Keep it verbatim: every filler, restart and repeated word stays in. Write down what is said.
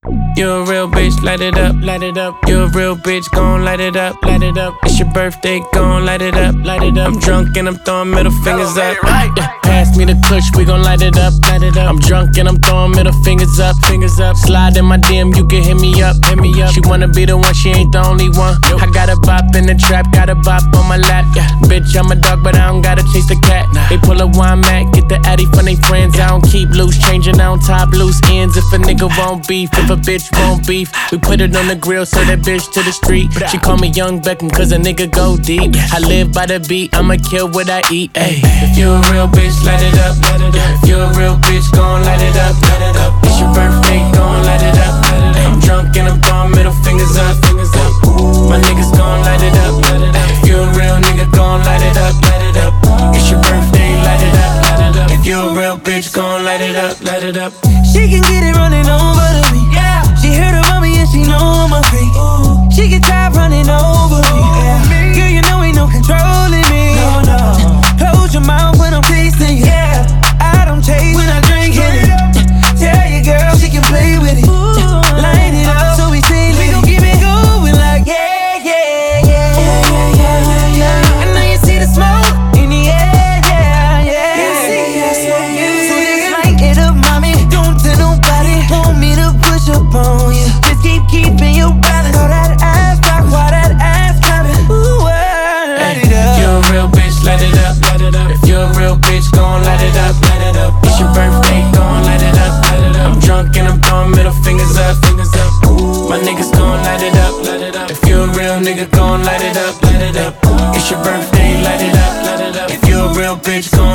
You a real bitch, light it up, light it up. You a real bitch, gon' light it up, light it up. It's your birthday, gon' light it up, light it up. I'm drunk and I'm throwing middle fingers up. Yeah, pass me the kush, we gon' light it up, light it up. I'm drunk and I'm throwing middle fingers up, fingers up. Slide in my D M, you can hit me up, hit me up. She wanna be the one, she ain't the only one. I got a bop in the trap, got a bop on my lap. Yeah, bitch, I'm a dog, but I don't gotta chase the cat. They pull a wine mat, get the addy from they friends. I don't keep loose, changing, I don't top loose ends. If a nigga won't beef, if a bitch won't beef, we put it on the grill, so that bitch to the street. She call me Young Beckham, cause a nigga go deep. I live by the beat, I'ma kill what I eat. Ay. If you a real bitch, light it up, light it up. If you a real bitch, gon' light it up, light it up. It's your birthday, gon' light it up, light it up. I'm drunk and I'm throwing middle fingers up, fingers up. My niggas gon' light it up, light it up. If you a real nigga, gon' light it up, light it up. It's your birthday, light it up, light it up. If you a real bitch, gon' light it up, light it up. She can get it running over to me. Yeah. She heard about me and she know I'm a freak. Ooh. She get tired running over me. Yeah. Girl, you know ain't no controlling me. No, no. Close your mouth when I'm tasting you. Yeah. I don't chase when I drink it. Tell your girl she can play with it. Ooh. Line it up so we say we gon' keep it going like yeah, yeah, yeah, yeah, yeah, yeah, yeah. I know you see the smoke in the air, yeah, yeah, yeah, yeah, yeah, yeah. So just light it up, mommy. Don't tell nobody. Want me to push up on you. Just keep keeping your balance. All that ass rock, while that ass clapping. Ooh, uh, light it up. If you a real bitch, light it up, light it up. If you a real bitch, gon' light it up, light it up. It's your birthday, gon' light it up, light it up. I'm drunk and I'm throwing middle fingers up, fingers up. My niggas gon' light it up, light it up. If you a real nigga, gon' light it up, light it up. It's your birthday, light it up, light it up. If you a real bitch, gon'